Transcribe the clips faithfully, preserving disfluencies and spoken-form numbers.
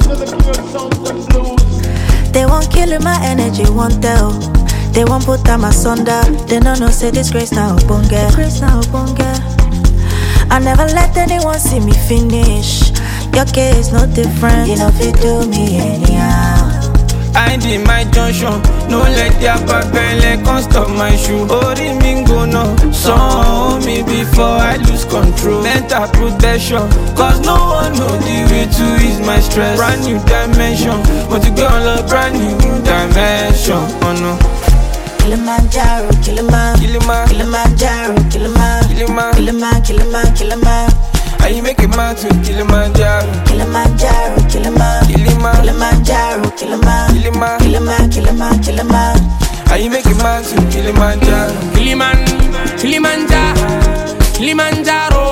They won't kill my energy, won't tell. They won't put them asunder. They don't know say this grace now bunga. Grace now bunga. I never let anyone see me finish. Your case no different. You know if you do me anyhow. I did my junction. No let their papele can't stop my shoe. Ori mingo no. Saw me before I lose control. Mental protection. Cause no one know the way to ease my stress. Brand new dimension. But you go on a brand new dimension. Oh no. Kilimanjaro, Kiliman, Kiliman, Kilimanjaro, Kiliman, Kiliman, Kiliman, Kiliman, Kiliman. How you make a man to Kilimanjaro? Kilimanjaro, Kiliman, Kiliman, Kilimanjaro, Kiliman, Kiliman, Kiliman, Kiliman, Kiliman. How you make a man to Kilimanjaro? Kiliman, Kilimanjaro, Kilimanjaro.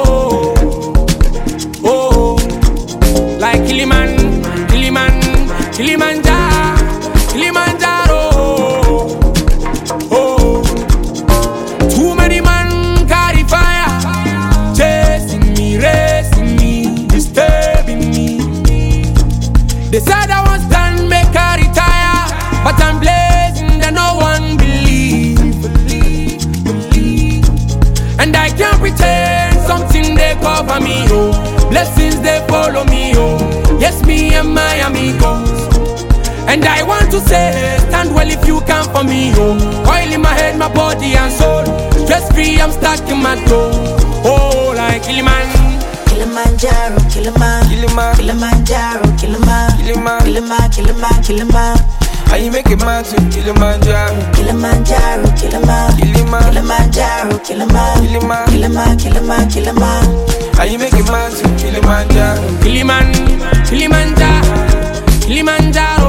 Oh, like Kiliman, Kiliman, Kilimanjaro, Kilimanjaro. Oh, too many man carry fire, chasing me, racing me, disturbing me. They said I was done, make I retire, but I'm blazing that no one believe, believe, believe. And I can't pretend something they cover me, oh. Blessings they follow me, oh. Yes, me and my amigos. And I want to say, stand well if you come for me, oh. Oil in my head, my body and soul. Stress free, I'm stuck in my toe. Oh, like Kiliman. Kilimanjaro, Kiliman, Kiliman, Kilimanjaro, Kiliman, Kiliman, Kiliman, Kiliman, Kiliman. How you make a man to Kilimanjaro? Kilimanjaro, Kiliman, Kiliman, Kilimanjaro, Kiliman, Kiliman, Kiliman, Kiliman, Kiliman. How you make a man to Kilimanjaro? Kiliman, Kilimanjaro, Kilimanjaro.